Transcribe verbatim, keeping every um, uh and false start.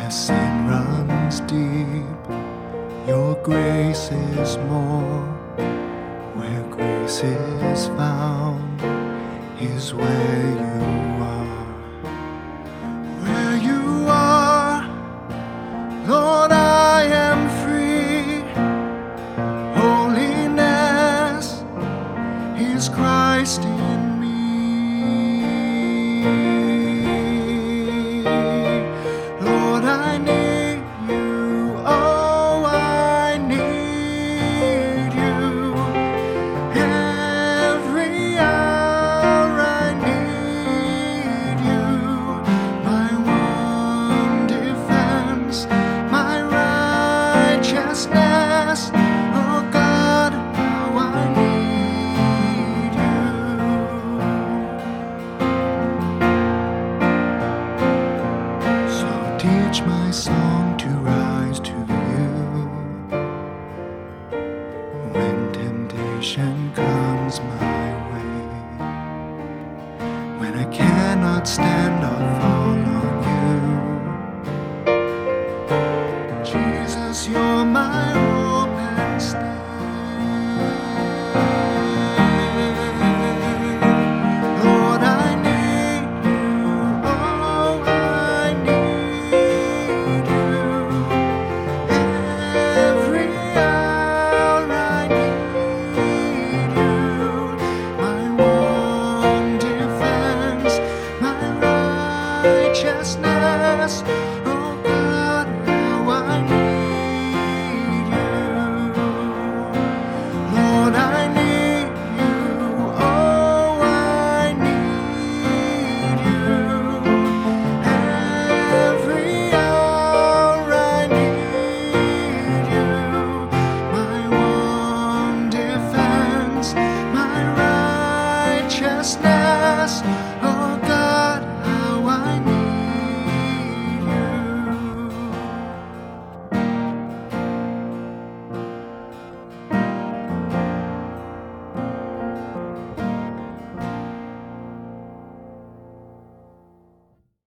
sin runs deep, your grace is more. Where grace is found is where you are. Where you are, Lord, I am free. Holiness is Christ in me. Lord, I need you. Oh, I need you. Every hour I need you. My one defense, my righteousness. Oh God, how I need you. So teach my song to rise to